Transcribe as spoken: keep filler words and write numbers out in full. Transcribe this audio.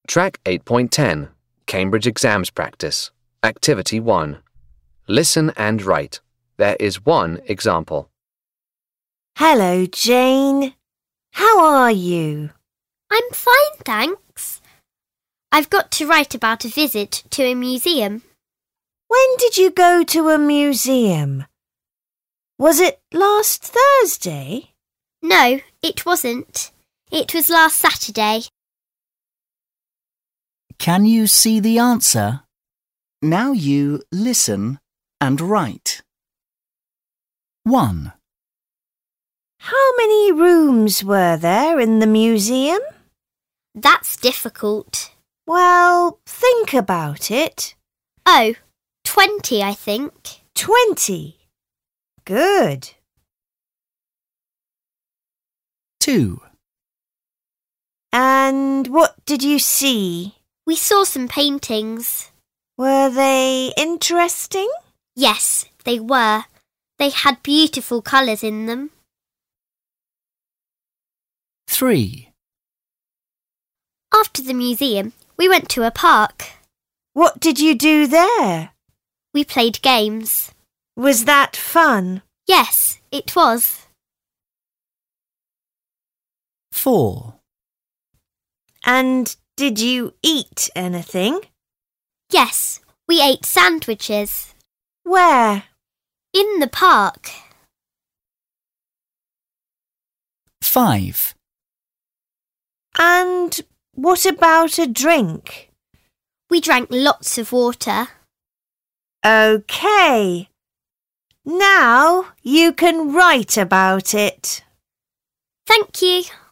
Track eight point ten, Cambridge Exams Practice. Activity one. Listen and write. There is one example. Hello, Jane. How are you? I'm fine, thanks. I've got to write about a visit to a museum. When did you go to a museum? Was it last Thursday? No, it wasn't. It was last Saturday. Can you see the answer? Now you listen and write. one. How many rooms were there in the museum? That's difficult. Well, think about it. Oh, twenty, I think. Twenty. Good. two. And what did you see? We saw some paintings. Were they interesting? Yes, they were. They had beautiful colours in them. three. After the museum, we went to a park. What did you do there? We played games. Was that fun? Yes, it was. four. And did you eat anything? Yes, we ate sandwiches. Where? In the park. five. And what about a drink? We drank lots of water. OK. Now you can write about it. Thank you.